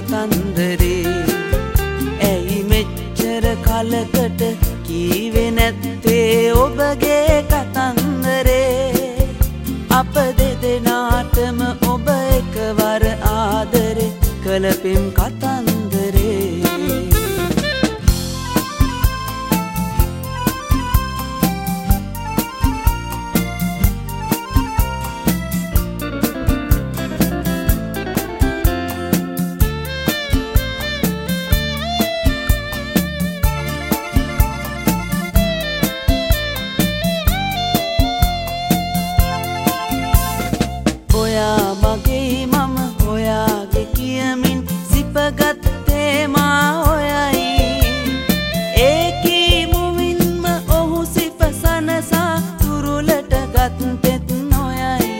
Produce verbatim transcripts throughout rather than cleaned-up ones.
කතන්දරේ ඇයි මෙච්චර කලකට කීවේ නැත්තේ ඔබගේ කතන්දරේ අප දෙදෙනාටම ඔබ එකවර ආදරේ කළපෙම් කතන්දරේ ඔයා මගේ මම ඔයාගේ කියමින් සිපගත්තේ මා ඔයයි ඒකී මුවින්ම ඔහු සිප සනසා තුරුලට ගත්තෙත් නොයයි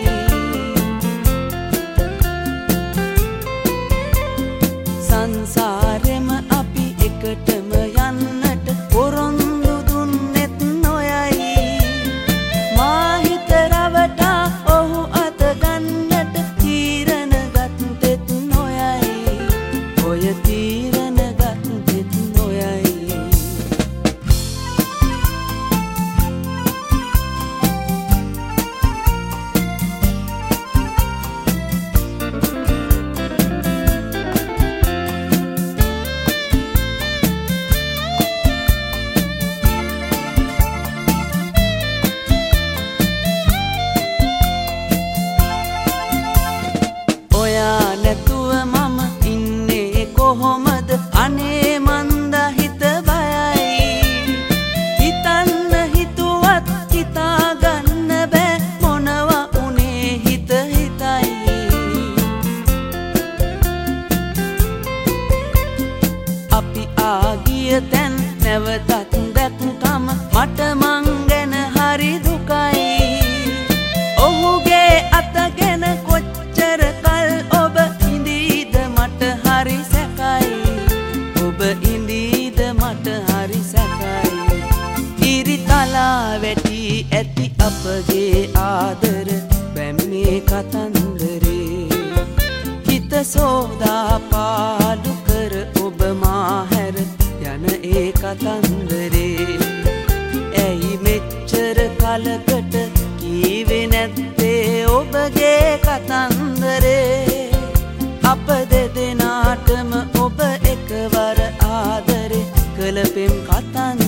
සංසාරෙම අපි එකටම යන්නට පොරොන්දු දුන්නෙත් නොයයි මා හිත රවටා ඔහු තීරණ ගත්තෙත් නොයයි ඔයා නැතුව මම කොහොමද අනේ මන්ද හිත බයයි හිතන්න හිතුවත් හිතාගන්න බෑ මොනවා උනේ හිත හිතයි අපි ආගිය තැන් නැවතත් දැක්කම මට මං ගැන හරි දුකයි ඔහුගේ අතගෙන කොච්චර කල් ඔබ ඉඳීද මට හරි ඔබ ඉඳීද මට හරි සැකයි ඉරිතලා වැටි ඇති අපගේ ආදර බැම්මේ කතන්දරේ හිත සෝදා පාඩු කර ඔබ මා හැර යන ඒ කතන්දරේ ඇයි මෙච්චර කලකට කීවේ නැත්තේ ඔබගේ කතන්දරේ අප දෙදෙනාටම ඔබ එකවර ආදරේ කළපෙම් කතන්දරේ